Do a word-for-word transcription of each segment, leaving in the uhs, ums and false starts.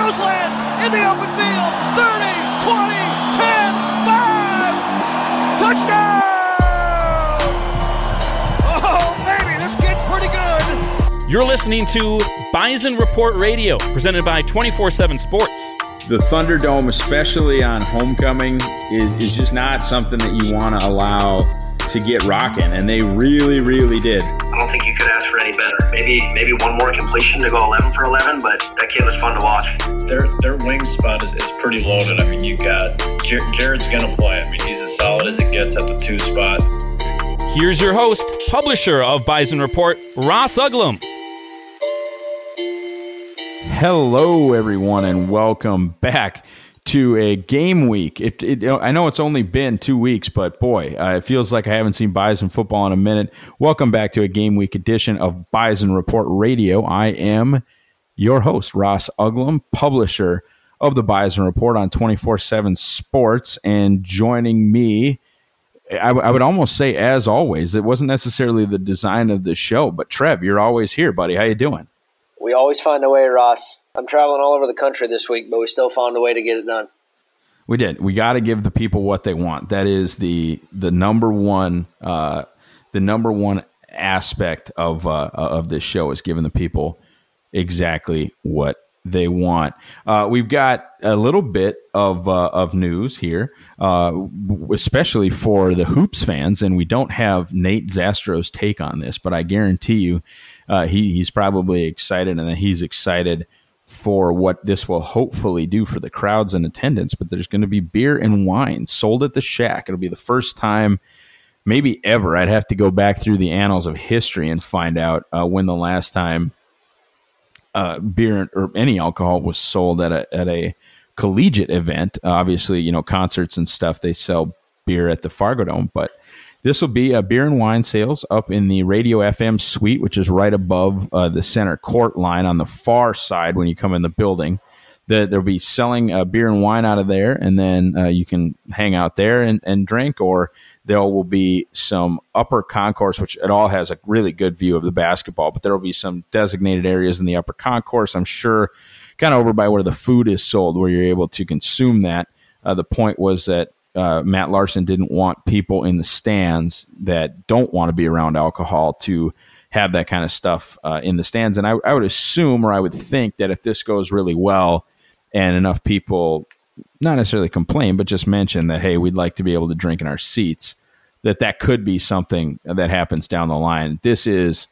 throws Lance in the open field. thirty, twenty, ten, five. Touchdown! Oh, baby, this kid's pretty good. You're listening to Bison Report Radio, presented by twenty-four seven Sports. The Thunderdome, especially on homecoming, is, is just not something that you want to allow to get rocking, and they really, really did. I don't think you could ask for any better. Maybe maybe one more completion to go eleven for eleven, but that kid was fun to watch. Their their wing spot is, is pretty loaded. I mean, you got Jer- Jared's going to play. I mean, he's as solid as it gets at the two spot. Here's your host, publisher of Bison Report, Ross Uglum. Hello, everyone, and welcome back to a game week. It, it, I know it's only been two weeks, but boy, uh, it feels like I haven't seen Bison football in a minute. Welcome back to a game week edition of Bison Report Radio. I am your host, Ross Uglum, publisher of the Bison Report on twenty-four seven Sports, and joining me, I, w- I would almost say, as always, it wasn't necessarily the design of the show, but Trev, you're always here, buddy. How you doing? We always find a way, Ross. I'm traveling all over the country this week, but we still found a way to get it done. We did. We got to give the people what they want. That is the the number one uh, the number one aspect of uh, of this show, is giving the people exactly what they want. Uh, we've got a little bit of uh, of news here, uh, especially for the Hoops fans, and we don't have Nate Zastro's take on this, but I guarantee you uh, he he's probably excited, and he's excited for what this will hopefully do for the crowds in attendance. But there's going to be beer and wine sold at the Shack. It'll be the first time, maybe ever. I'd have to go back through the annals of history and find out uh, when the last time uh, beer or any alcohol was sold at a at a collegiate event. Uh, obviously, you know, concerts and stuff, they sell beer at the Fargo Dome, but this will be a beer and wine sales up in the Radio F M suite, which is right above uh, the center court line on the far side when you come in the building. The, they'll be selling uh, beer and wine out of there, and then uh, you can hang out there and, and drink, or there will be some upper concourse, which it all has a really good view of the basketball, but there will be some designated areas in the upper concourse, I'm sure, kind of over by where the food is sold, where you're able to consume that. Uh, the point was that Uh, Matt Larson didn't want people in the stands that don't want to be around alcohol to have that kind of stuff uh, in the stands. And I, I would assume, or I would think, that if this goes really well and enough people not necessarily complain, but just mention that, hey, we'd like to be able to drink in our seats, that that could be something that happens down the line. This is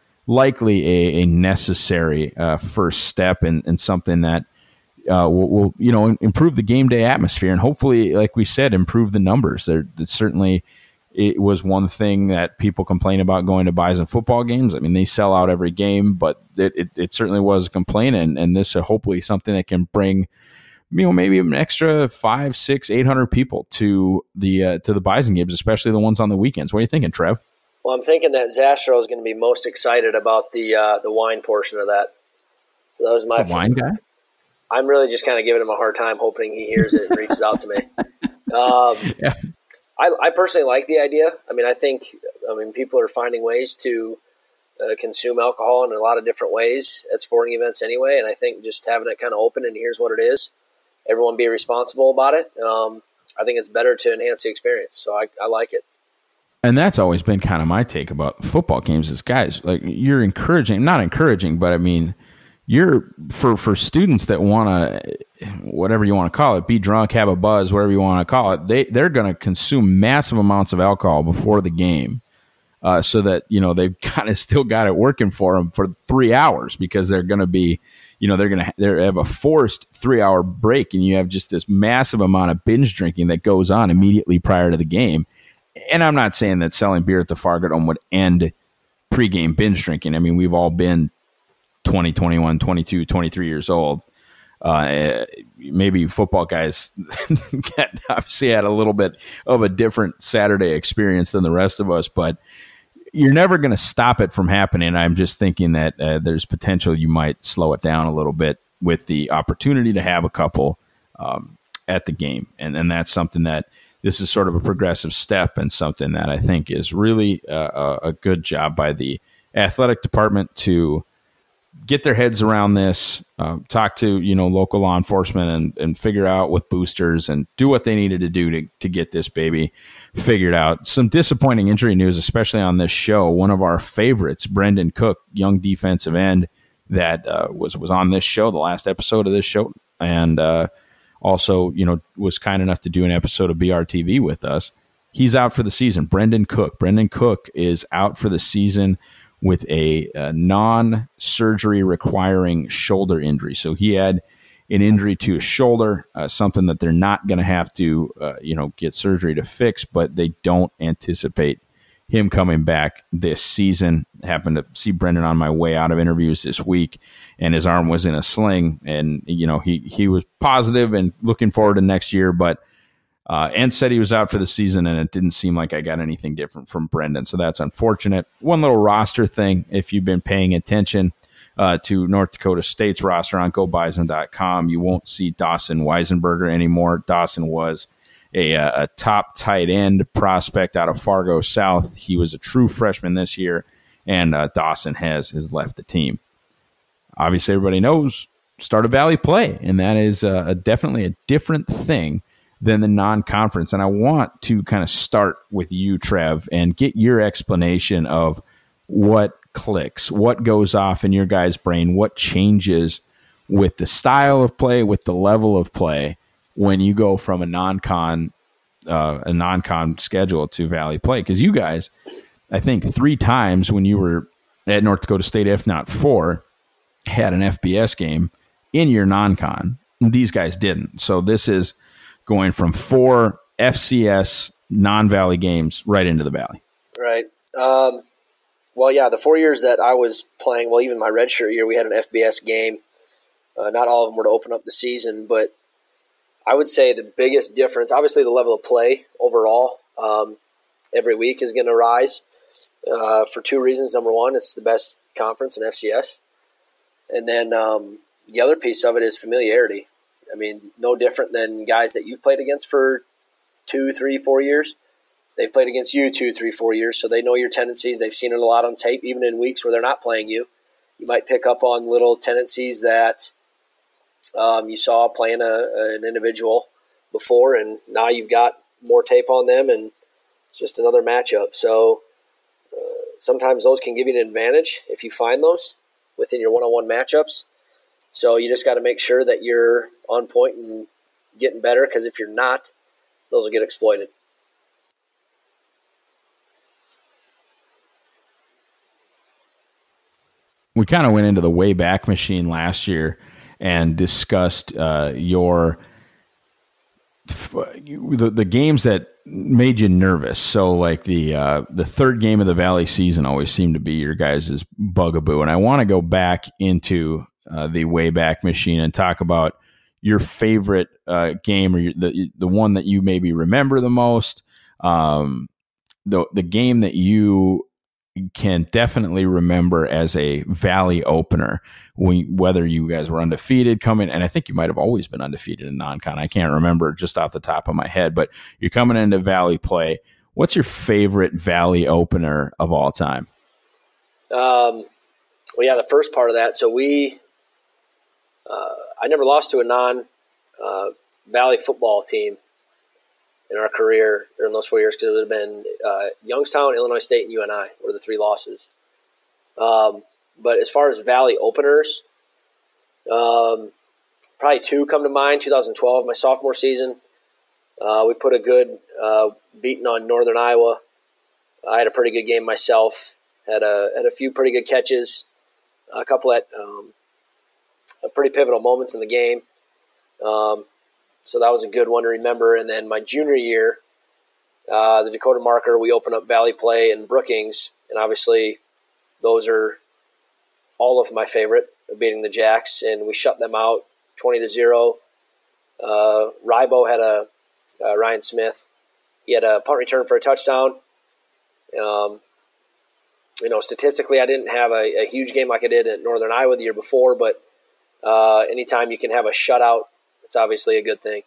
likely a, a necessary uh, first step, and, and something that Uh, will, will you know improve the game day atmosphere, and hopefully, like we said, improve the numbers. There, certainly, it was one thing that people complain about going to Bison football games. I mean, they sell out every game, but it, it, it certainly was a complaint, and, and this is hopefully something that can bring, you know, maybe an extra five, six, eight hundred people to the uh, to the Bison games, especially the ones on the weekends. What are you thinking, Trev? Well, I'm thinking that Zastro is going to be most excited about the uh, the wine portion of that. So that was my the wine guy. I'm really just kind of giving him a hard time, hoping he hears it and reaches out to me. Um, yeah. I, I personally like the idea. I mean, I think, I mean, people are finding ways to uh, consume alcohol in a lot of different ways at sporting events anyway. And I think just having it kind of open and here's what it is, everyone be responsible about it. Um, I think it's better to enhance the experience. So I, I like it. And that's always been kind of my take about football games is, guys, like, you're encouraging, not encouraging, but I mean, You're for, for students that want to, whatever you want to call it, be drunk, have a buzz, whatever you want to call it. They they're going to consume massive amounts of alcohol before the game, uh, so that you know they've kind of still got it working for them for three hours because they're going to be, you know, they're going to they have a forced three hour break, and you have just this massive amount of binge drinking that goes on immediately prior to the game. And I'm not saying that selling beer at the Fargo Dome would end pregame binge drinking. I mean, we've all been twenty, twenty-one, twenty-two, twenty-three years old. Uh, maybe football guys obviously had a little bit of a different Saturday experience than the rest of us, but you're never going to stop it from happening. I'm just thinking that uh, there's potential you might slow it down a little bit with the opportunity to have a couple um, at the game. And, and that's something that this is sort of a progressive step, and something that I think is really uh, a good job by the athletic department to get their heads around this, uh, talk to, you know, local law enforcement and, and figure out with boosters and do what they needed to do to, to get this baby figured out. Some disappointing injury news, especially on this show. One of our favorites, Brendan Cook, young defensive end that uh, was, was on this show, the last episode of this show. And uh, also, you know, was kind enough to do an episode of B R T V with us. He's out for the season. Brendan Cook. Brendan Cook is out for the season with a, a non-surgery requiring shoulder injury. So he had an injury to his shoulder, uh, something that they're not going to have to, uh, you know, get surgery to fix, but they don't anticipate him coming back this season. Happened to see Brendan on my way out of interviews this week, and his arm was in a sling, and, you know, he, he was positive and looking forward to next year, but Uh, and said he was out for the season, and it didn't seem like I got anything different from Brendan. So that's unfortunate. One little roster thing, if you've been paying attention uh, to North Dakota State's roster on go bison dot com, you won't see Dawson Weisenberger anymore. Dawson was a, a top tight end prospect out of Fargo South. He was a true freshman this year, and uh, Dawson has, has left the team. Obviously, everybody knows Start a Valley play, and that is uh, a, definitely a different thing than the non-conference. And I want to kind of start with you, Trev, and get your explanation of what clicks, what goes off in your guys' brain, what changes with the style of play, with the level of play when you go from a non-con uh, a non-con schedule to Valley play. Because you guys, I think three times when you were at North Dakota State, if not four, had an F B S game in your non-con. These guys didn't. So this is going from four F C S non-Valley games right into the Valley. Right. Um, well, yeah, the four years that I was playing, well, even my redshirt year, we had an F B S game. Uh, not all of them were to open up the season, but I would say the biggest difference, obviously the level of play overall, um, every week is going to rise uh, for two reasons. Number one, it's the best conference in F C S. And then um, the other piece of it is familiarity. I mean, no different than guys that you've played against for two, three, four years. They've played against you two, three, four years, so they know your tendencies. They've seen it a lot on tape, even in weeks where they're not playing you. You might pick up on little tendencies that um, you saw playing a, an individual before, and now you've got more tape on them, and it's just another matchup. So uh, sometimes those can give you an advantage if you find those within your one-on-one matchups. So you just got to make sure that you're on point and getting better, because if you're not, those will get exploited. We kind of went into the Wayback Machine last year and discussed uh, your the, the games that made you nervous. So like the uh, the third game of the Valley season always seemed to be your guys' bugaboo. And I want to go back into Uh, the Wayback Machine and talk about your favorite uh, game, or your, the the one that you maybe remember the most, um, the the game that you can definitely remember as a Valley opener. We, whether you guys were undefeated coming, and I think you might have always been undefeated in non-con. I can't remember just off the top of my head, but you're coming into Valley play. What's your favorite Valley opener of all time? Um, well, yeah, the first part of that. So we. Uh, I never lost to a non-Valley uh, football team in our career during those four years, because it would have been uh, Youngstown, Illinois State, and U N I were the three losses. Um, but as far as Valley openers, um, probably two come to mind. twenty twelve, my sophomore season, uh, we put a good uh, beating on Northern Iowa. I had a pretty good game myself. Had a had a few pretty good catches, a couple at um, pretty pivotal moments in the game. Um, so that was a good one to remember. And then my junior year, uh, the Dakota Marker, we opened up Valley play in Brookings. And obviously those are all of my favorite, beating the Jacks. And we shut them out twenty to zero. Uh, Rybo had a, uh, Ryan Smith, he had a punt return for a touchdown. Um, you know, statistically, I didn't have a, a huge game like I did at Northern Iowa the year before, but Uh, anytime you can have a shutout, it's obviously a good thing.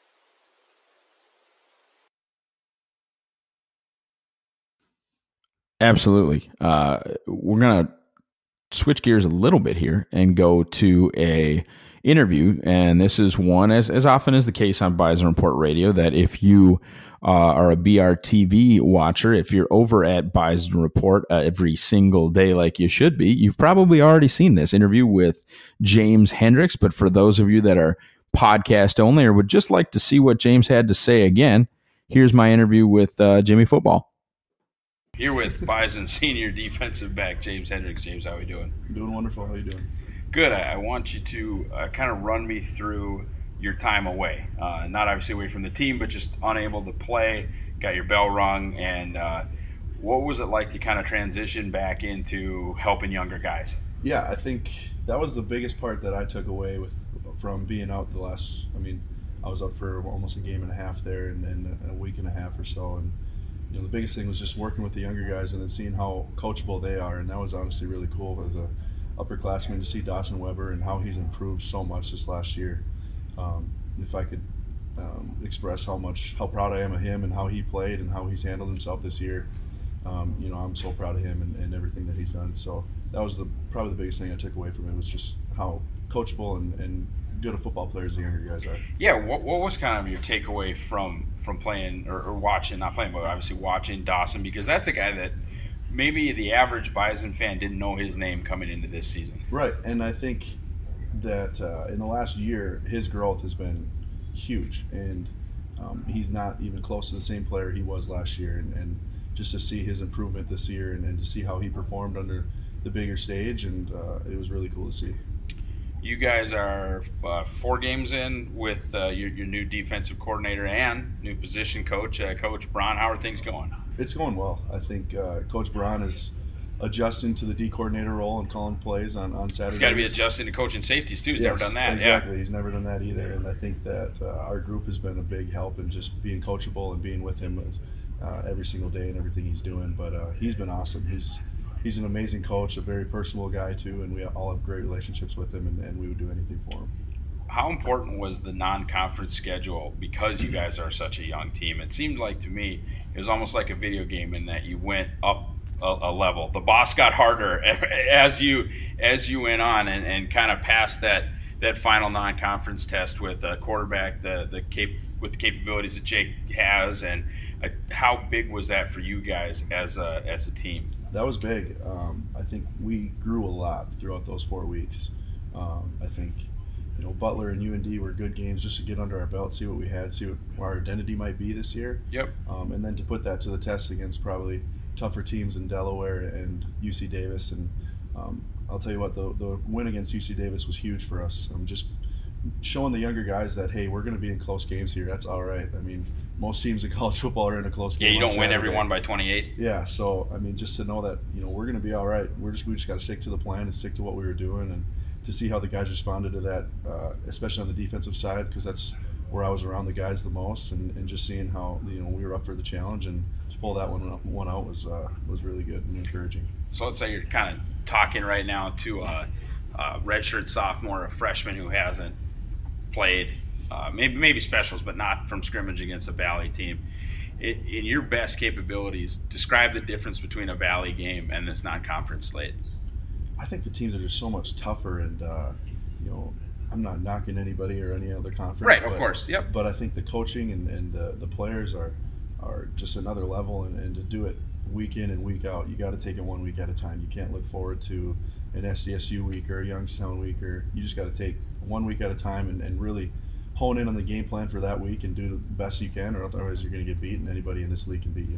Absolutely. Uh, we're going to switch gears a little bit here and go to a interview. And this is one, as, as often is the case on Bison Report Radio, that if you uh, are a B R T V watcher, if you're over at Bison Report uh, every single day like you should be, you've probably already seen this interview with James Hendricks. But for those of you that are podcast only or would just like to see what James had to say again, here's my interview with uh, Jimmy Football. Here with Bison senior defensive back James Hendricks. James, how are we doing? Doing wonderful. How are you doing? Good. I, I want you to uh, kind of run me through your time away. Uh, not obviously away from the team, but just unable to play, got your bell rung, and uh, what was it like to kind of transition back into helping younger guys? Yeah, I think that was the biggest part that I took away with from being out the last, I mean, I was out for almost a game and a half there and, and a week and a half or so. And, you know, the biggest thing was just working with the younger guys and then seeing how coachable they are. And that was honestly really cool as a upperclassman to see Dawson Weber and how he's improved so much this last year. Um, if I could um, express how much, how proud I am of him and how he played and how he's handled himself this year, um, you know, I'm so proud of him and, and everything that he's done. So that was the probably the biggest thing I took away from it was just how coachable and, and good a football players the younger guys are. Yeah, what, what was kind of your takeaway from from playing or, or watching, not playing, but obviously watching Dawson, because that's a guy that maybe the average Bison fan didn't know his name coming into this season. Right, and I think that uh, in the last year, his growth has been huge, and um, he's not even close to the same player he was last year, and, and just to see his improvement this year and, and to see how he performed under the bigger stage, and uh, it was really cool to see. You guys are uh, four games in with uh, your, your new defensive coordinator and new position coach, uh, Coach Braun. How are things going? It's going well. I think uh, Coach Braun is adjusting to the D coordinator role and calling plays on, on Saturdays. He's got to be adjusting to coaching safeties, too. He's yes, never done that. Exactly. Yeah. He's never done that either. And I think that uh, our group has been a big help in just being coachable and being with him uh, every single day and everything he's doing. But uh, he's been awesome. He's He's an amazing coach, a very personal guy too, and we all have great relationships with him, and, and we would do anything for him. How important was the non-conference schedule because you guys are such a young team? It seemed like to me it was almost like a video game in that you went up a, a level. The boss got harder as you as you went on and, and kind of passed that that final non-conference test with a quarterback the the cap- with the capabilities that Jake has, and uh, how big was that for you guys as a as a team? That was big. Um, I think we grew a lot throughout those four weeks. Um, I think, you know, Butler and U N D were good games just to get under our belt, see what we had, see what our identity might be this year. Yep. Um, and then to put that to the test against probably tougher teams in Delaware and U C Davis. And um, I'll tell you what, the, the win against U C Davis was huge for us. Um, just showing the younger guys that, hey, we're going to be in close games here. That's all right. I mean, most teams in college football are in a close game. Yeah, you don't win Saturday. every one by twenty-eight. Yeah, so I mean, just to know that, you know, we're going to be all right. We're just we just got to stick to the plan and stick to what we were doing, and to see how the guys responded to that, uh, especially on the defensive side, because that's where I was around the guys the most, and, and just seeing how, you know, we were up for the challenge and to pull that one one out was uh, was really good and encouraging. So let's say you're kind of talking right now to a, a redshirt sophomore, a freshman who hasn't played, uh, maybe maybe specials, but not from scrimmage against a Valley team. It, in your best capabilities, describe the difference between a Valley game and this non-conference slate. I think the teams are just so much tougher, and uh, you know, I'm not knocking anybody or any other conference. Right, but, of course, yep. But I think the coaching and, and the, the players are are just another level, and, and to do it week in and week out, you got to take it one week at a time. You can't look forward to an S D S U week or a Youngstown week, or you just got to take one week at a time and, and really hone in on the game plan for that week and do the best you can, or otherwise you're going to get beaten. Anybody in this league can beat you.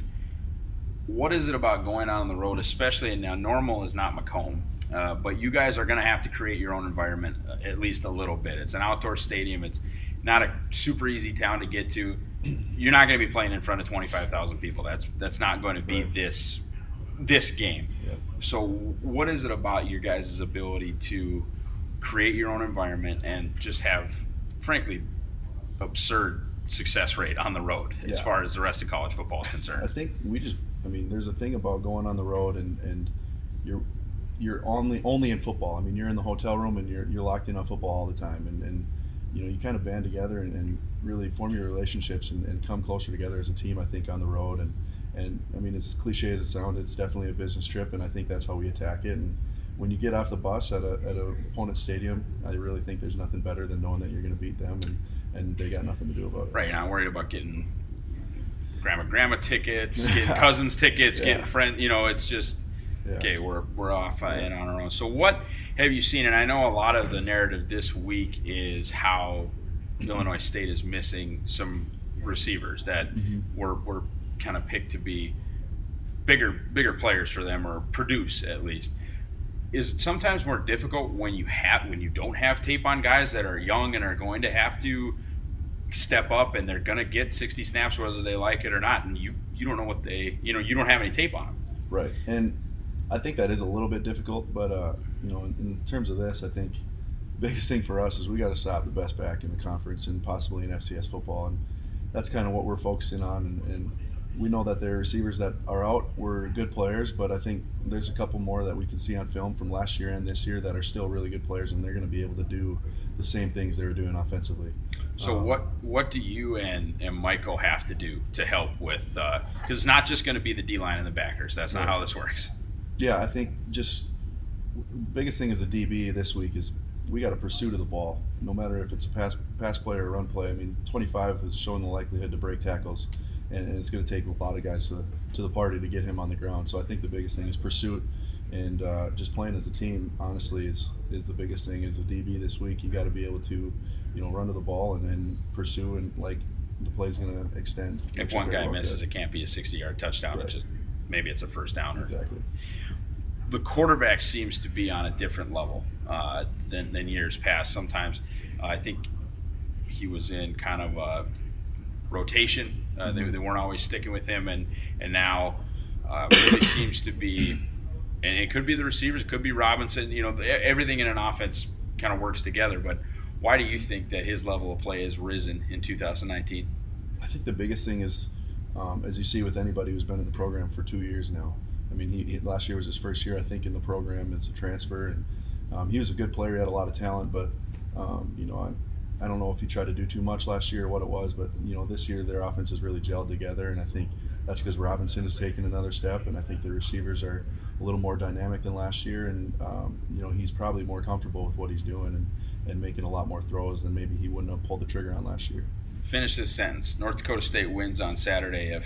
What is it about going out on the road, especially now? Normal is not Macomb, uh, but you guys are going to have to create your own environment uh, at least a little bit. It's an outdoor stadium. It's not a super easy town to get to. You're not going to be playing in front of twenty-five thousand people. That's that's not going to be right. this this game. Yep. So what is it about your guys' ability to create your own environment and just have, frankly, absurd success rate on the road as yeah. far as the rest of college football is concerned? I think we just, I mean, there's a thing about going on the road and, and you're you're only only in football. I mean, you're in the hotel room and you're you're locked in on football all the time, and, and you know, you kind of band together and, and really form your relationships and, and come closer together as a team, I think, on the road. And, and I mean, as cliche as it sounds, it's definitely a business trip, and I think that's how we attack it. And when you get off the bus at a at a opponent stadium, I really think there's nothing better than knowing that you're going to beat them, and, and they got nothing to do about it. Right, you're not worried about getting grandma grandma tickets, getting cousins tickets, yeah. getting friend. You know, it's just yeah. okay. We're we're off uh, and on our own. So what have you seen? And I know a lot of the narrative this week is how Illinois State is missing some receivers that mm-hmm. were were kind of picked to be bigger bigger players for them, or produce at least. Is it sometimes more difficult when you have when you don't have tape on guys that are young and are going to have to step up and they're going to get sixty snaps whether they like it or not, and you you don't know what they you know you don't have any tape on them. Right, and I think that is a little bit difficult, but uh, you know, in, in terms of this, I think the biggest thing for us is we got to stop the best back in the conference and possibly in F C S football, and that's kind of what we're focusing on. And, and we know that their receivers that are out were good players, but I think there's a couple more that we can see on film from last year and this year that are still really good players, and they're going to be able to do the same things they were doing offensively. So um, what what do you and, and Michael have to do to help with uh, – because it's not just going to be the D-line and the backers. That's not right. how this works. Yeah, I think just biggest thing as a D B this week is we got a pursuit of the ball, no matter if it's a pass pass play or a run play. I mean, twenty-five has shown the likelihood to break tackles, and, and it's going to take a lot of guys to, to the party to get him on the ground. So I think the biggest thing is pursuit, and uh, just playing as a team, honestly, is is the biggest thing. As a D B this week, you got to be able to, you know, run to the ball and then pursue, and like the play's going to extend. If one guy misses, it can't be a sixty-yard touchdown. Right. It's just maybe it's a first down. Or, exactly. The quarterback seems to be on a different level uh, than, than years past. Sometimes uh, I think he was in kind of a rotation. Uh, mm-hmm. they, they weren't always sticking with him, and and now uh, really seems to be. And it could be the receivers, it could be Robinson. You know, everything in an offense kind of works together. But why do you think that his level of play has risen in two thousand nineteen? I think the biggest thing is, um, as you see with anybody who's been in the program for two years now. I mean, he, he last year was his first year, I think, in the program as a transfer, and um, he was a good player. He had a lot of talent, but um, you know, I, I don't know if he tried to do too much last year or what it was, but you know, this year their offense has really gelled together, and I think that's because Robinson has taken another step, and I think the receivers are a little more dynamic than last year, and um, you know, he's probably more comfortable with what he's doing and, and making a lot more throws than maybe he wouldn't have pulled the trigger on last year. Finish this sentence. North Dakota State wins on Saturday if.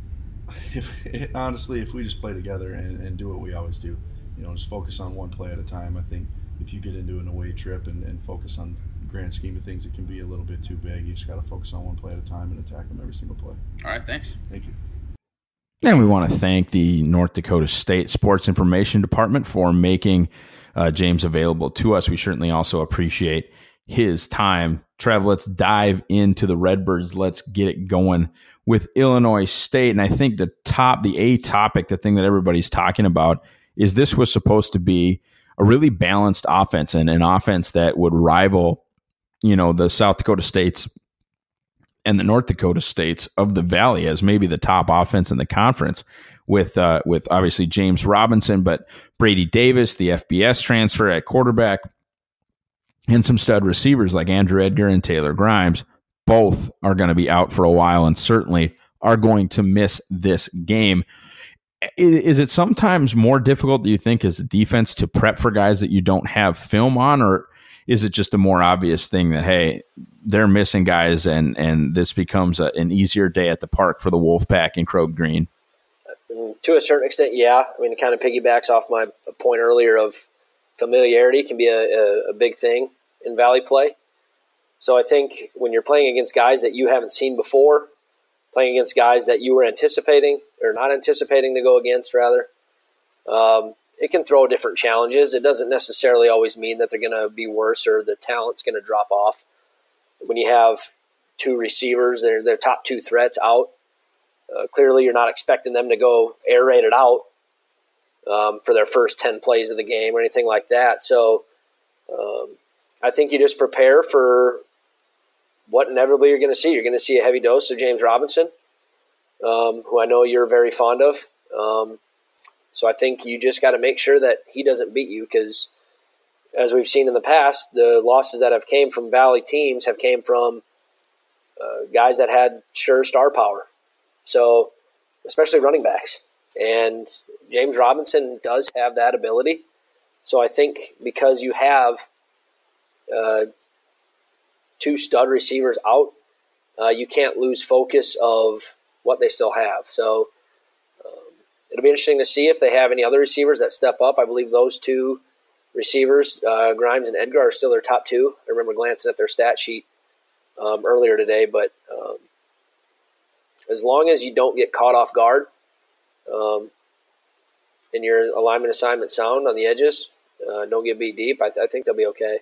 If, honestly, if we just play together and, and do what we always do, you know, just focus on one play at a time. I think if you get into an away trip and, and focus on the grand scheme of things, it can be a little bit too big. You just got to focus on one play at a time and attack them every single play. All right, thanks. Thank you. And we want to thank the North Dakota State Sports Information Department for making uh, James available to us. We certainly also appreciate his time. Trev, let's dive into the Redbirds. Let's get it going with Illinois State. And I think the top, the A topic, the thing that everybody's talking about is this was supposed to be a really balanced offense, and an offense that would rival, you know, the South Dakota States and the North Dakota States of the Valley as maybe the top offense in the conference, with uh, with obviously James Robinson, but Brady Davis, the F B S transfer at quarterback, and some stud receivers like Andrew Edgar and Taylor Grimes. Both are going to be out for a while and certainly are going to miss this game. Is it sometimes more difficult, do you think, as a defense to prep for guys that you don't have film on, or is it just a more obvious thing that, hey, they're missing guys and, and this becomes a, an easier day at the park for the Wolfpack in Crow Green? To a certain extent, yeah. I mean, it kind of piggybacks off my point earlier of familiarity can be a, a, a big thing in Valley play. So I think when you're playing against guys that you haven't seen before, playing against guys that you were anticipating or not anticipating to go against, rather, um, it can throw different challenges. It doesn't necessarily always mean that they're going to be worse or the talent's going to drop off. When you have two receivers, their their top two threats out, uh, clearly you're not expecting them to go air raid it out um, for their first ten plays of the game or anything like that. So um, I think you just prepare for what inevitably you're going to see. You're going to see a heavy dose of James Robinson, um, who I know you're very fond of. Um, so I think you just got to make sure that he doesn't beat you, because as we've seen in the past, the losses that have came from Valley teams have came from uh, guys that had sure star power. So especially running backs. And James Robinson does have that ability. So I think because you have uh, two stud receivers out, uh, you can't lose focus of what they still have. So um, it'll be interesting to see if they have any other receivers that step up. I believe those two receivers, uh, Grimes and Edgar, are still their top two. I remember glancing at their stat sheet um, earlier today, but um, as long as you don't get caught off guard um, and your alignment assignment sound on the edges, uh, don't get beat deep, I, th- I think they'll be okay.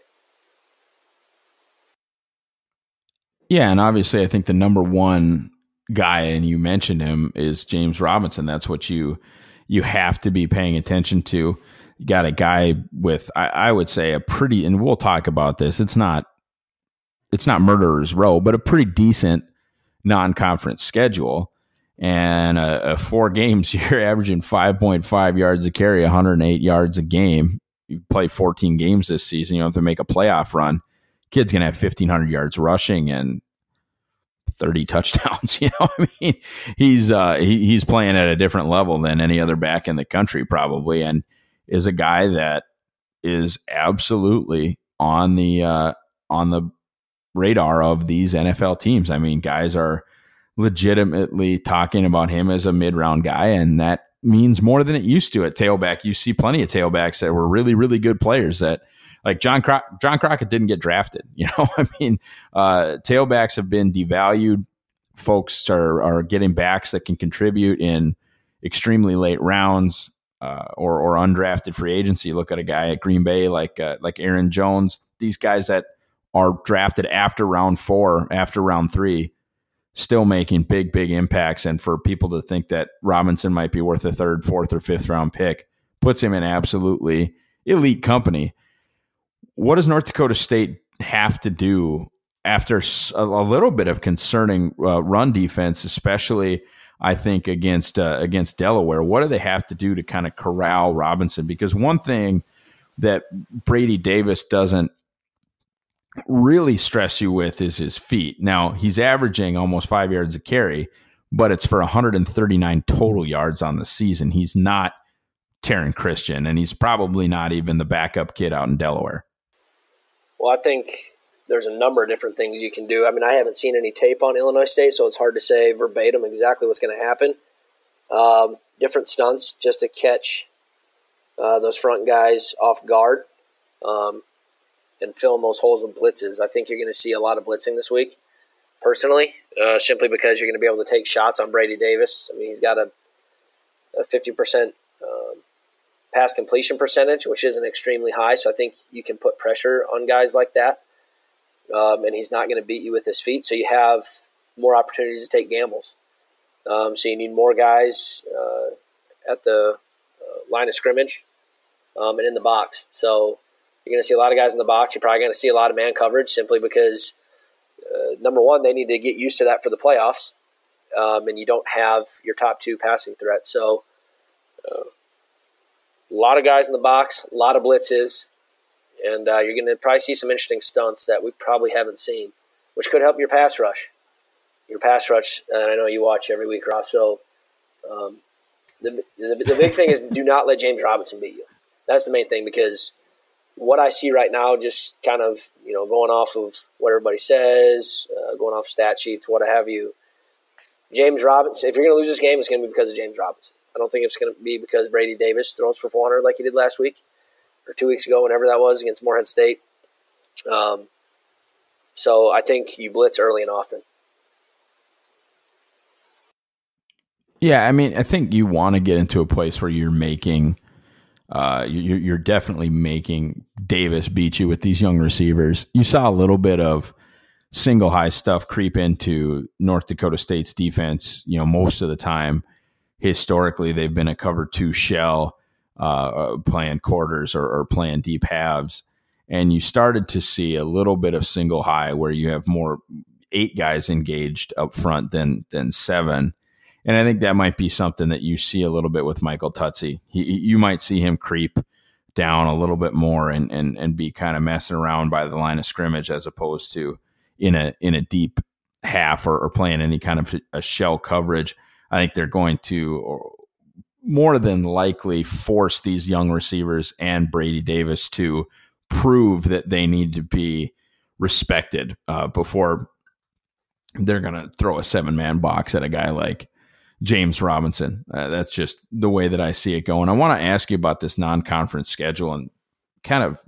Yeah, and obviously I think the number one guy, and you mentioned him, is James Robinson. That's what you you have to be paying attention to. You got a guy with, I, I would say, a pretty, and we'll talk about this, it's not it's not murderer's row, but a pretty decent non-conference schedule. And a, a four games, you're averaging five point five yards a carry, one hundred eight yards a game. You play fourteen games this season, you don't have to make a playoff run. Kid's going to have fifteen hundred yards rushing and thirty touchdowns. You know, I mean, he's uh, he, he's playing at a different level than any other back in the country probably, and is a guy that is absolutely on the uh, on the radar of these N F L teams. I mean, guys are legitimately talking about him as a mid-round guy, and that means more than it used to at tailback. You see plenty of tailbacks that were really, really good players that, like John Cro- John Crockett didn't get drafted. You know, I mean, uh, tailbacks have been devalued. Folks are are getting backs that can contribute in extremely late rounds uh, or or undrafted free agency. Look at a guy at Green Bay like uh, like Aaron Jones. These guys that are drafted after round four, after round three, still making big, big impacts. And for people to think that Robinson might be worth a third, fourth, or fifth round pick puts him in absolutely elite company. What does North Dakota State have to do after a, a little bit of concerning uh, run defense, especially, I think, against uh, against Delaware? What do they have to do to kind of corral Robinson? Because one thing that Brady Davis doesn't really stress you with is his feet. Now, he's averaging almost five yards a carry, but it's for one hundred thirty-nine total yards on the season. He's not Taron Christian, and he's probably not even the backup kid out in Delaware. Well, I think there's a number of different things you can do. I mean, I haven't seen any tape on Illinois State, so it's hard to say verbatim exactly what's going to happen. Um, different stunts just to catch uh, those front guys off guard. Um, and filling those holes with blitzes. I think you're going to see a lot of blitzing this week, personally, uh, simply because you're going to be able to take shots on Brady Davis. I mean, he's got a, a fifty percent um, pass completion percentage, which isn't extremely high, so I think you can put pressure on guys like that, um, and he's not going to beat you with his feet, so you have more opportunities to take gambles. Um, so you need more guys uh, at the uh, line of scrimmage um, and in the box. So you're going to see a lot of guys in the box. You're probably going to see a lot of man coverage simply because, uh, number one, they need to get used to that for the playoffs, um, and you don't have your top two passing threats. So uh, a lot of guys in the box, a lot of blitzes, and uh, you're going to probably see some interesting stunts that we probably haven't seen, which could help your pass rush. Your pass rush, and I know you watch every week, Ross, so um, the, the, the big thing is do not let James Robinson beat you. That's the main thing, because what I see right now, just kind of, you know, going off of what everybody says, uh, going off stat sheets, what have you, James Robinson, if you're going to lose this game, it's going to be because of James Robinson. I don't think it's going to be because Brady Davis throws for four hundred like he did last week or two weeks ago, whenever that was, against Morehead State. Um, so I think you blitz early and often. Yeah, I mean, I think you want to get into a place where you're making Uh, you're, you're definitely making Davis beat you with these young receivers. You saw a little bit of single high stuff creep into North Dakota State's defense. You know, most of the time, historically, they've been a cover two shell, uh, playing quarters or, or playing deep halves. And you started to see a little bit of single high where you have more eight guys engaged up front than than seven. And I think that might be something that you see a little bit with Michael Tutsi. He, you might see him creep down a little bit more and, and, and be kind of messing around by the line of scrimmage as opposed to in a in a deep half or, or playing any kind of a shell coverage. I think they're going to more than likely force these young receivers and Brady Davis to prove that they need to be respected uh, before they're going to throw a seven-man box at a guy like James Robinson. Uh, that's just the way that I see it going. I want to ask you about this non-conference schedule and kind of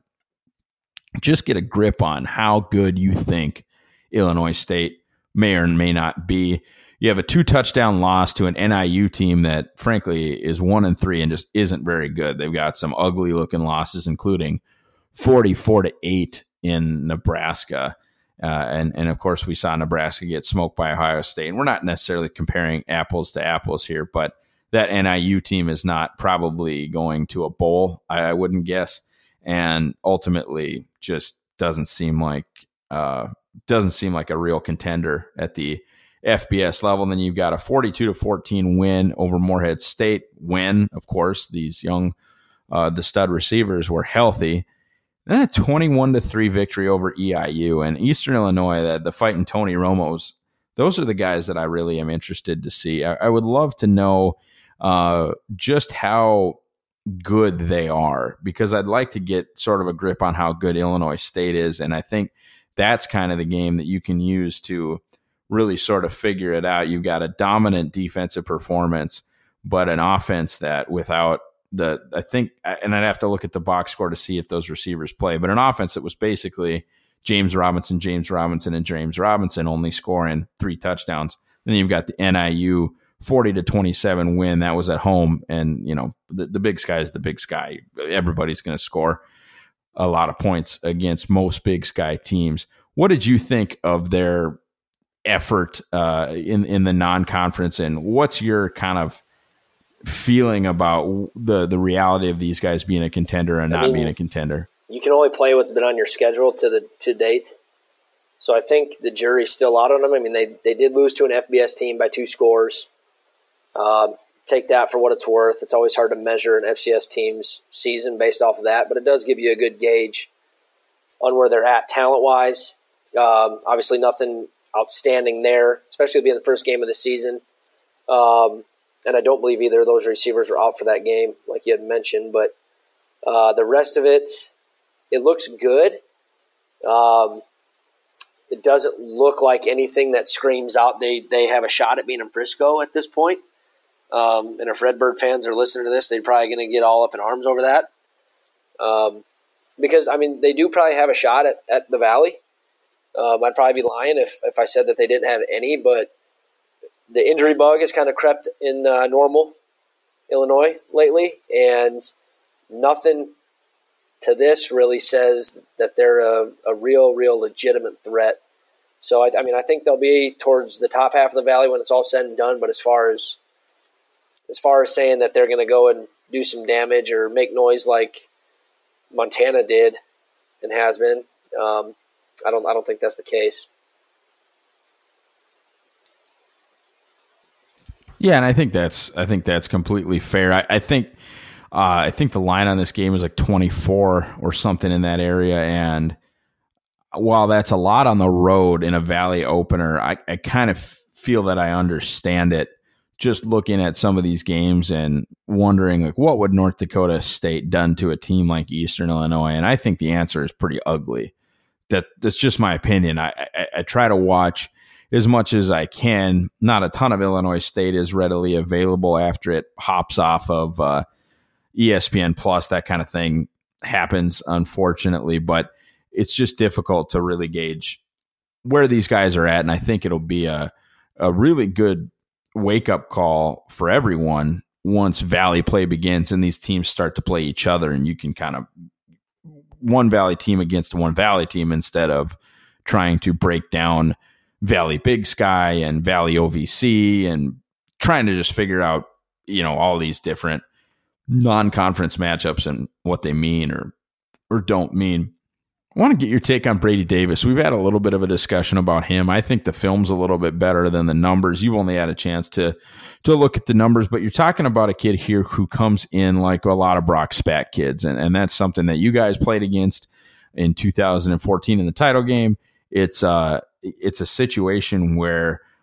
just get a grip on how good you think Illinois State may or may not be. You have a two-touchdown loss to an N I U team that, frankly, is one and three and just isn't very good. They've got some ugly-looking losses, including forty-four to eight in Nebraska. Uh, and, and, of course, we saw Nebraska get smoked by Ohio State. And we're not necessarily comparing apples to apples here, but that N I U team is not probably going to a bowl, I, I wouldn't guess. And ultimately just doesn't seem like uh, doesn't seem like a real contender at the F B S level. And then you've got a forty-two to fourteen win over Morehead State. When, of course, these young uh, the stud receivers were healthy. Then a twenty-one to three victory over E I U and Eastern Illinois. The, the fighting Tony Romo's. Those are the guys that I really am interested to see. I, I would love to know uh, just how good they are, because I'd like to get sort of a grip on how good Illinois State is. And I think that's kind of the game that you can use to really sort of figure it out. You've got a dominant defensive performance, but an offense that without the, I think, and I'd have to look at the box score to see if those receivers play, but an offense that was basically James Robinson, James Robinson, and James Robinson only scoring three touchdowns. Then you've got the N I U forty to twenty-seven win. That was at home. And, you know, the, the Big Sky is the Big Sky. Everybody's going to score a lot of points against most Big Sky teams. What did you think of their effort uh, in, in the non-conference, and what's your kind of feeling about the, the reality of these guys being a contender and not I mean, being a contender? You can only play what's been on your schedule to the to date. So I think the jury's still out on them. I mean, they, they did lose to an F B S team by two scores. Um, take that for what it's worth. It's always hard to measure an F C S team's season based off of that, but it does give you a good gauge on where they're at talent-wise. Um, obviously nothing outstanding there, especially being the first game of the season. Um, and I don't believe either of those receivers were out for that game, like you had mentioned. But uh, the rest of it, it looks good. Um, it doesn't look like anything that screams out they, they have a shot at being in Frisco at this point. Um, and if Redbird fans are listening to this, they're probably going to get all up in arms over that. Um, because, I mean, they do probably have a shot at, at the Valley. Um, I'd probably be lying if, if I said that they didn't have any, but the injury bug has kind of crept in uh, Normal, Illinois lately, and nothing to this really says that they're a, a real, real legitimate threat. So, I, I mean, I think they'll be towards the top half of the Valley when it's all said and done, but as far as As far as saying that they're going to go and do some damage or make noise like Montana did and has been, um, I don't. I don't think that's the case. Yeah, and I think that's. I think that's completely fair. I, I think. Uh, I think the line on this game is like twenty-four or something in that area, and while that's a lot on the road in a Valley opener, I, I kind of feel that I understand it. Just looking at some of these games and wondering, like, what would North Dakota State done to a team like Eastern Illinois? And I think the answer is pretty ugly. That that's just my opinion. I, I, I try to watch as much as I can. Not a ton of Illinois State is readily available after it hops off of uh, E S P N Plus. That kind of thing happens, unfortunately, but it's just difficult to really gauge where these guys are at. And I think it'll be a a really good wake-up call for everyone once Valley play begins and these teams start to play each other, and you can kind of one Valley team against one Valley team instead of trying to break down Valley Big Sky and Valley O V C and trying to just figure out, you know, all these different non-conference matchups and what they mean or or don't mean. I want to get your take on Brady Davis. We've had a little bit of a discussion about him. I think the film's a little bit better than the numbers. You've only had a chance to to look at the numbers, but you're talking about a kid here who comes in like a lot of Brock Spat kids, and, and that's something that you guys played against in two thousand fourteen in the title game. It's uh, it's a situation where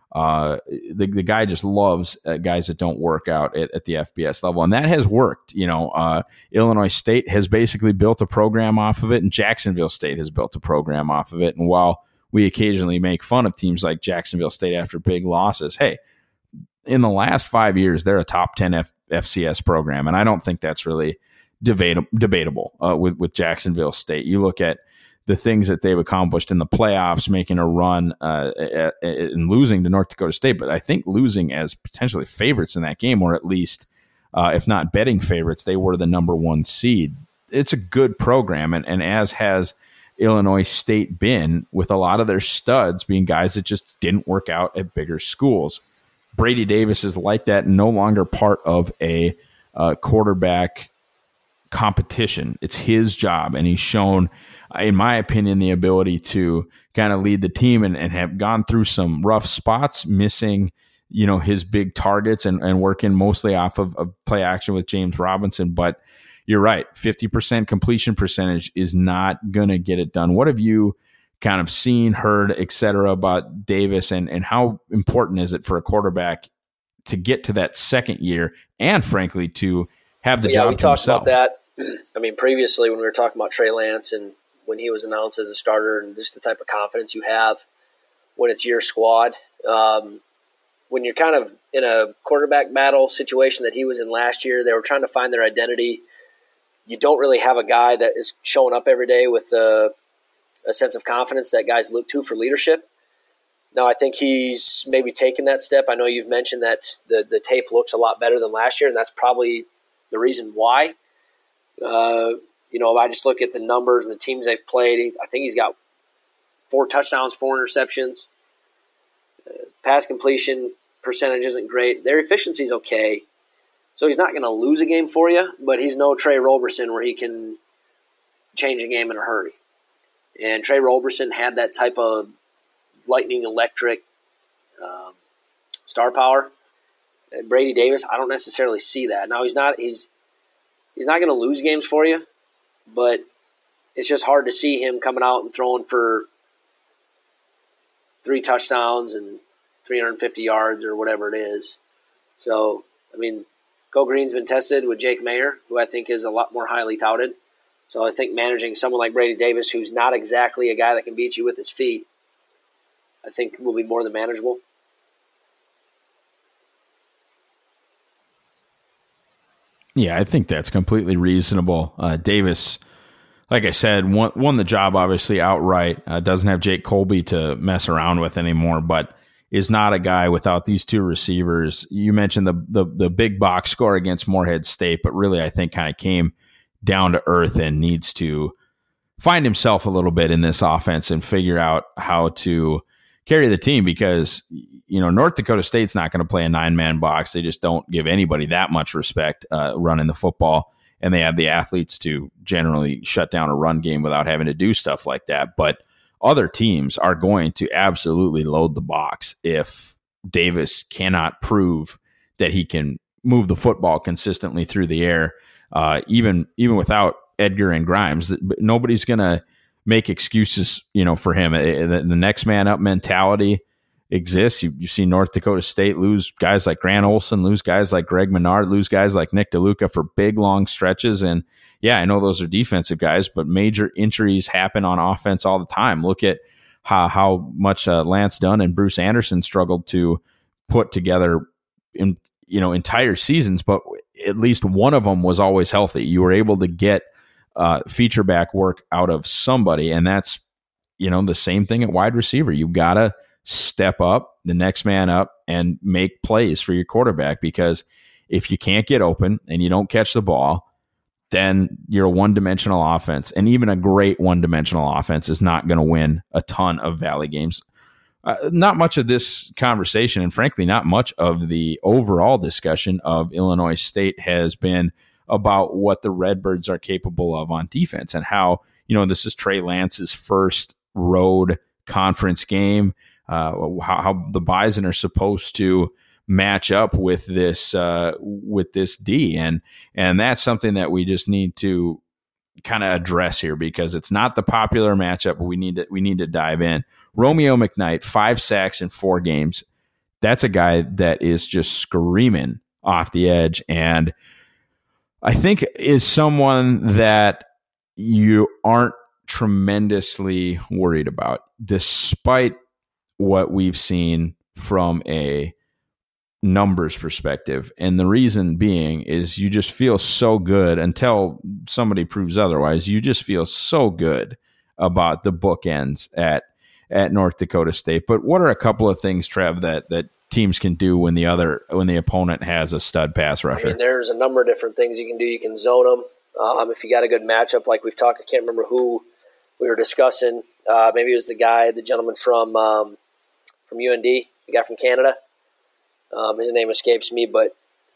Uh, the the guy just loves uh, guys that don't work out at, at the F B S level, and that has worked. You know, uh, Illinois State has basically built a program off of it, and Jacksonville State has built a program off of it. And while we occasionally make fun of teams like Jacksonville State after big losses, hey, in the last five years, they're a top ten F- FCS program, and I don't think that's really debata- debatable uh, with with Jacksonville State. You look at the things that they've accomplished in the playoffs, making a run uh, and losing to North Dakota State, but I think losing as potentially favorites in that game, or at least, uh, if not betting favorites, they were the number one seed. It's a good program, and, and as has Illinois State been, with a lot of their studs being guys that just didn't work out at bigger schools. Brady Davis is like that, no longer part of a uh, quarterback competition. It's his job, and he's shown, in my opinion, the ability to kind of lead the team and, and have gone through some rough spots, missing, you know, his big targets and, and working mostly off of, of play action with James Robinson. But you're right, fifty percent completion percentage is not going to get it done. What have you kind of seen, heard, et cetera, about Davis, and, and how important is it for a quarterback to get to that second year and, frankly, to have the yeah, job we to talked himself? about that. I mean, previously when we were talking about Trey Lance and when he was announced as a starter, and just the type of confidence you have when it's your squad. Um, when you're kind of in a quarterback battle situation that he was in last year, they were trying to find their identity. You don't really have a guy that is showing up every day with a, a sense of confidence that guys look to for leadership. Now, I think he's maybe taken that step. I know you've mentioned that the, the tape looks a lot better than last year, and that's probably the reason why. Uh, you know, if I just look at the numbers and the teams they've played, I think he's got four touchdowns, four interceptions. Uh, pass completion percentage isn't great. Their efficiency is okay. So he's not going to lose a game for you, but he's no Trey Roberson where he can change a game in a hurry. And Trey Roberson had that type of lightning electric um, star power. And Brady Davis, I don't necessarily see that. Now he's not he's he's not going to lose games for you, but it's just hard to see him coming out and throwing for three touchdowns and three hundred fifty yards or whatever it is. So, I mean, Go Green's been tested with Jake Mayer, who I think is a lot more highly touted. So I think managing someone like Brady Davis, who's not exactly a guy that can beat you with his feet, I think will be more than manageable. Yeah, I think that's completely reasonable. Uh, Davis, like I said, won, won the job obviously outright. Uh, doesn't have Jake Colby to mess around with anymore, but is not a guy without these two receivers. You mentioned the the, the big box score against Morehead State, but really I think kind of came down to earth and needs to find himself a little bit in this offense and figure out how to carry the team, because, you know, North Dakota State's not going to play a nine-man box. They just don't give anybody that much respect uh, running the football, and they have the athletes to generally shut down a run game without having to do stuff like that. But other teams are going to absolutely load the box if Davis cannot prove that he can move the football consistently through the air, uh, even even without Edgar and Grimes. Nobody's going to make excuses, you know, for him. The, the next man up mentality exists. You, you see North Dakota State lose guys like Grant Olson, lose guys like Greg Menard, lose guys like Nick DeLuca for big, long stretches. And yeah, I know those are defensive guys, but major injuries happen on offense all the time. Look at how, how much uh, Lance Dunn and Bruce Anderson struggled to put together in, you know, entire seasons, but at least one of them was always healthy. You were able to get Uh, feature back work out of somebody, and that's, you know, the same thing at wide receiver. You gotta step up, the next man up, and make plays for your quarterback, because if you can't get open and you don't catch the ball, then you're a one-dimensional offense, and even a great one-dimensional offense is not going to win a ton of Valley games. Uh, not much of this conversation, and frankly, not much of the overall discussion of Illinois State has been about what the Redbirds are capable of on defense, and how, you know, this is Trey Lance's first road conference game, uh, how, how the Bison are supposed to match up with this uh, with this D, and and that's something that we just need to kind of address here, because it's not the popular matchup, but we need to we need to dive in. Romeo McKnight, five sacks in four games. that's a guy that is just screaming off the edge, and I think is someone that you aren't tremendously worried about, despite what we've seen from a numbers perspective. And the reason being is you just feel so good until somebody proves otherwise. You just feel so good about the bookends at at North Dakota State. But what are a couple of things, Trev, that that teams can do when the other when the opponent has a stud pass rusher? I mean, there's a number of different things you can do. You can zone them. Um, if you got a good matchup, like we've talked, I can't remember who we were discussing. Uh, maybe it was the guy, the gentleman from um, from U N D, the guy from Canada. Um, his name escapes me, but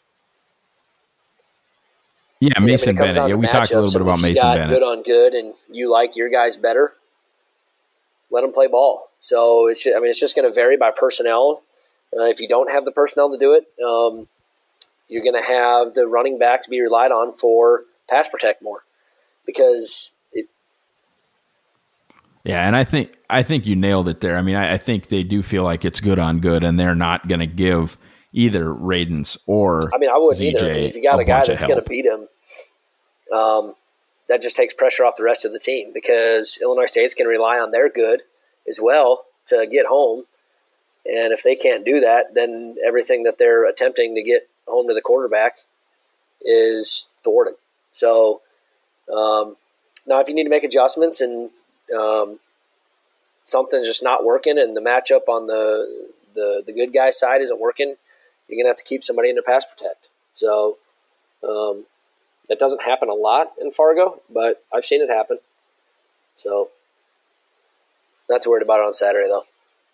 yeah, Mason yeah, I mean, Bennett. Yeah, we talked a little bit about Mason got Bennett. Good on good, and you like your guys better, let them play ball. So it's I mean it's just going to vary by personnel. Uh, if you don't have the personnel to do it, um, you're going to have the running back to be relied on for pass protect more, because it. Yeah, and I think I think you nailed it there. I mean, I, I think they do feel like it's good on good, and they're not going to give either Radens or I mean, I wouldn't Z J either. If you got a, a guy that's going to beat him, um, that just takes pressure off the rest of the team, because Illinois State's going to rely on their good as well to get home. And if they can't do that, then everything that they're attempting to get home to the quarterback is thwarted. So um, now if you need to make adjustments and um, something's just not working and the matchup on the, the, the good guy side isn't working, you're going to have to keep somebody in the pass protect. So um, that doesn't happen a lot in Fargo, but I've seen it happen. So not too worried about it on Saturday, though.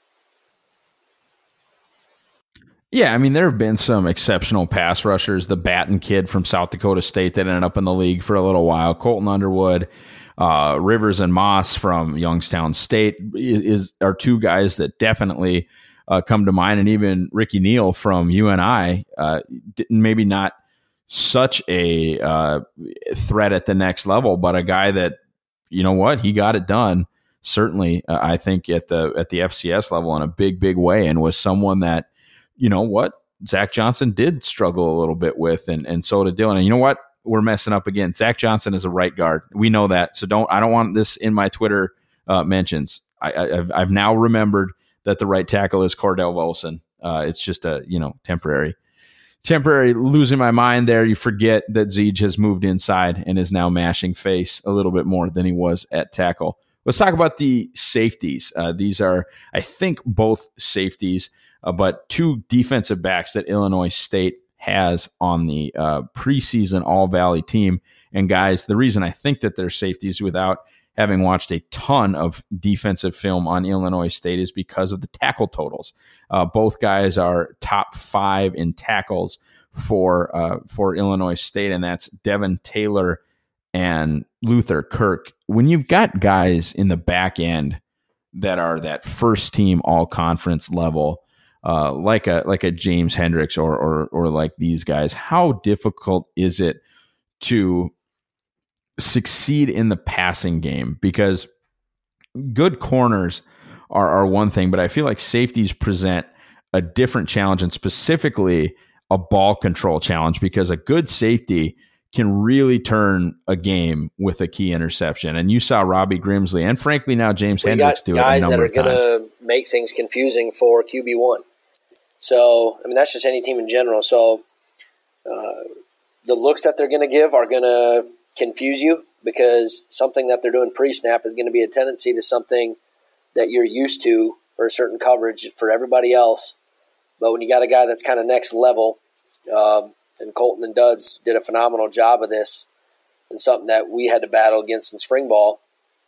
Yeah, I mean, there have been some exceptional pass rushers. The Batten kid from South Dakota State that ended up in the league for a little while. Colton Underwood, uh, Rivers and Moss from Youngstown State is, is are two guys that definitely uh, come to mind. And even Ricky Neal from U N I, uh, maybe not such a uh, threat at the next level, but a guy that, you know what, he got it done. Certainly, uh, I think at the at the F C S level in a big, big way, and was someone that, you know what, Zach Johnson did struggle a little bit with, and, and so did Dylan. And you know what? We're messing up again. Zach Johnson is a right guard. We know that. So don't, I don't want this in my Twitter uh, mentions. I, I, I've, I've now remembered that the right tackle is Cordell Volson. Uh, it's just a, you know, temporary, temporary losing my mind there. You forget that Zeej has moved inside and is now mashing face a little bit more than he was at tackle. Let's talk about the safeties. Uh, these are, I think, both safeties. Uh, but two defensive backs that Illinois State has on the uh, preseason All-Valley team. And guys, the reason I think that they're safeties without having watched a ton of defensive film on Illinois State is because of the tackle totals. Uh, both guys are top five in tackles for uh, for Illinois State, and that's Devin Taylor and Luther Kirk. When you've got guys in the back end that are that first team all-conference level, Uh, like a like a James Hendricks or, or or like these guys, how difficult is it to succeed in the passing game? Because good corners are, are one thing, but I feel like safeties present a different challenge, and specifically a ball control challenge, because a good safety can really turn a game with a key interception. And you saw Robbie Grimsley and frankly now James we Hendricks do it a number of times. Guys that are going to make things confusing for Q B one. So, I mean, that's just any team in general. So, uh, the looks that they're going to give are going to confuse you, because something that they're doing pre-snap is going to be a tendency to something that you're used to for a certain coverage for everybody else. But when you got a guy that's kind of next level, um, and Colton and Duds did a phenomenal job of this, and something that we had to battle against in spring ball,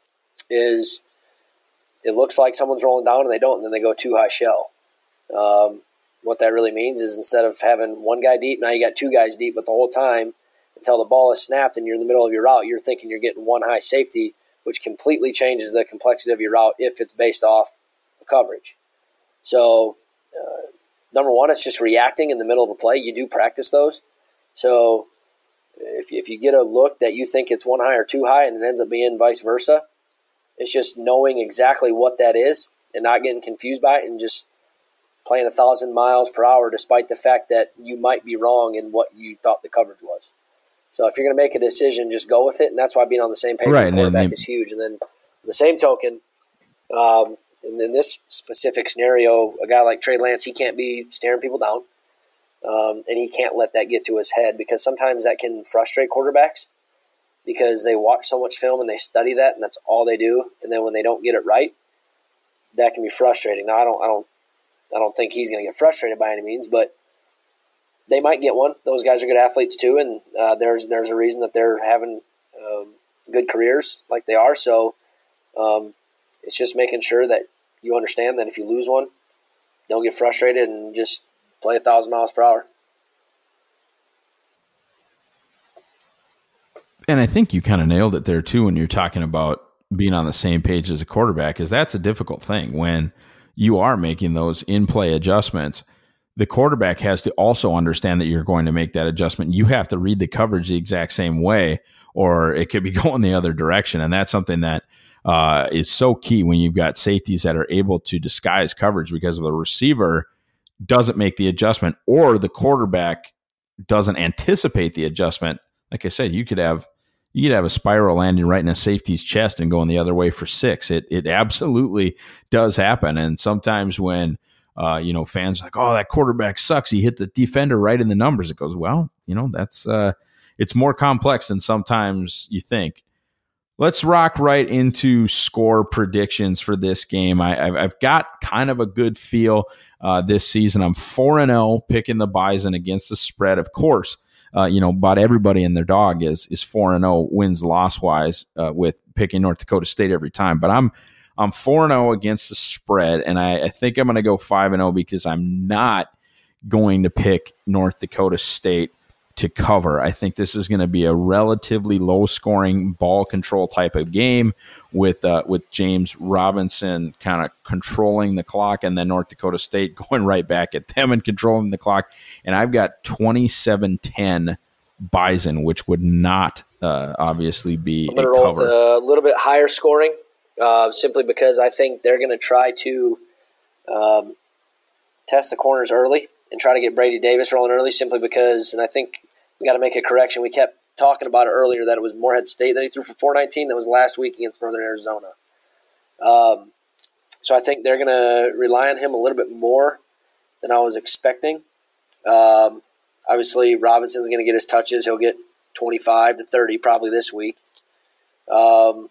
is it looks like someone's rolling down and they don't, and then they go too high shell. Um, What that really means is instead of having one guy deep, now you got two guys deep, but the whole time until the ball is snapped and you're in the middle of your route, you're thinking you're getting one high safety, which completely changes the complexity of your route if it's based off coverage. So, uh, number one, it's just reacting in the middle of a play. You do practice those. So if, if you get a look that you think it's one high or two high and it ends up being vice versa, it's just knowing exactly what that is and not getting confused by it and just playing a thousand miles per hour, despite the fact that you might be wrong in what you thought the coverage was. So if you're going to make a decision, just go with it, and that's why being on the same page right, with the quarterback they, is huge. And then the same token, um, in, in this specific scenario, a guy like Trey Lance, he can't be staring people down, um, and he can't let that get to his head, because sometimes that can frustrate quarterbacks because they watch so much film and they study that, and that's all they do. And then when they don't get it right, that can be frustrating. Now, I don't, I don't, I don't think he's going to get frustrated by any means, but they might get one. Those guys are good athletes too, and uh, there's there's a reason that they're having um, good careers like they are. So um, it's just making sure that you understand that if you lose one, don't get frustrated and just play a thousand miles per hour. And I think you kind of nailed it there too when you're talking about being on the same page as a quarterback, is that's a difficult thing when you are making those in-play adjustments. The quarterback has to also understand that you're going to make that adjustment. You have to read the coverage the exact same way, or it could be going the other direction. And that's something that uh, is so key when you've got safeties that are able to disguise coverage, because if the receiver doesn't make the adjustment or the quarterback doesn't anticipate the adjustment. Like I said, you could have you could have a spiral landing right in a safety's chest and going the other way for six. It it absolutely does happen. And sometimes when Uh, you know, fans are like, oh, that quarterback sucks, he hit the defender right in the numbers. It goes, well, you know, that's uh, it's more complex than sometimes you think. Let's rock right into score predictions for this game. I, I've, I've got kind of a good feel uh, this season. I'm four and oh picking the Bison against the spread. Of course, uh, you know, about everybody and their dog is is four and oh wins loss wise uh, with picking North Dakota State every time. But I'm I'm four and oh against the spread, and I, I think I'm going to go five and oh because I'm not going to pick North Dakota State to cover. I think this is going to be a relatively low-scoring ball control type of game with uh, with James Robinson kind of controlling the clock, and then North Dakota State going right back at them and controlling the clock. And I've got twenty-seven ten Bison, which would not uh, obviously be I'm going a to roll cover. with a little bit higher scoring. Uh, simply because I think they're going to try to um, test the corners early and try to get Brady Davis rolling early, simply because, and I think we got to make a correction. We kept talking about it earlier that it was Morehead State that he threw for four nineteen. That was last week against Northern Arizona. Um, so I think they're going to rely on him a little bit more than I was expecting. Um, obviously, Robinson's going to get his touches. He'll get twenty-five to thirty probably this week. Um,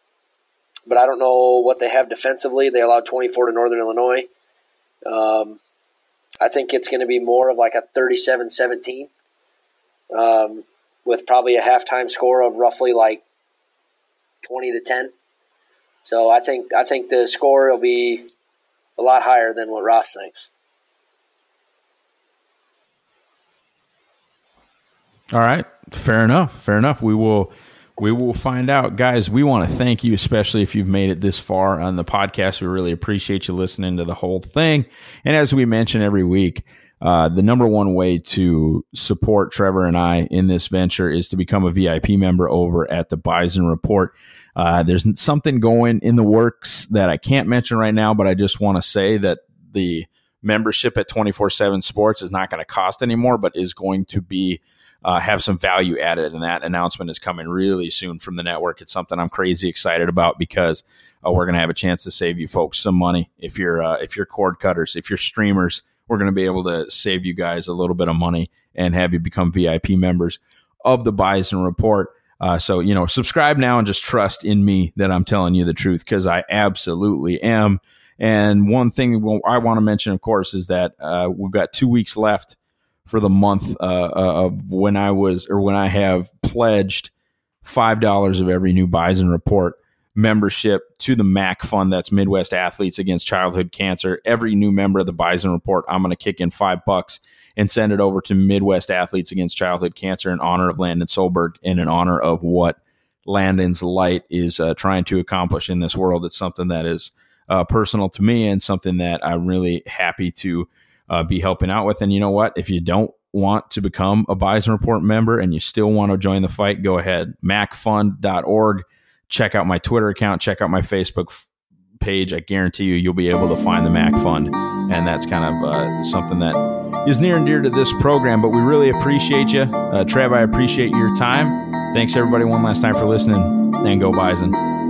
But I don't know what they have defensively. They allowed twenty-four to Northern Illinois. Um, I think it's going to be more of like a thirty-seven seventeen um, with probably a halftime score of roughly like twenty to ten. So I think I think the score will be a lot higher than what Ross thinks. All right, fair enough. Fair enough. We will. We will find out. Guys, we want to thank you, especially if you've made it this far on the podcast. We really appreciate you listening to the whole thing. And as we mention every week, uh, the number one way to support Trevor and I in this venture is to become a V I P member over at the Bison Report. Uh, there's something going in the works that I can't mention right now, but I just want to say that the membership at twenty-four seven Sports is not going to cost anymore, but is going to be Uh, have some value added, and that announcement is coming really soon from the network. It's something I'm crazy excited about because uh, we're going to have a chance to save you folks some money. If you're uh, if you're cord cutters, if you're streamers, we're going to be able to save you guys a little bit of money and have you become V I P members of the Bison Report. Uh, so, you know, subscribe now and just trust in me that I'm telling you the truth, because I absolutely am. And one thing I want to mention, of course, is that uh, we've got two weeks left for the month uh, of when I was, or when I have pledged five dollars of every new Bison Report membership to the M A C Fund. That's Midwest Athletes Against Childhood Cancer. Every new member of the Bison Report, I'm going to kick in five bucks and send it over to Midwest Athletes Against Childhood Cancer in honor of Landon Solberg and in honor of what Landon's light is uh, trying to accomplish in this world. It's something that is uh, personal to me and something that I'm really happy to Uh, be helping out with. And you know what? If you don't want to become a Bison Report member and you still want to join the fight, go ahead. mac fund dot org. Check out my Twitter account. Check out my Facebook f- page. I guarantee you, you'll be able to find the M A C Fund and that's kind of uh, something that is near and dear to this program. But we really appreciate you. Uh, Trev, I appreciate your time. Thanks, everybody, one last time for listening, and go Bison.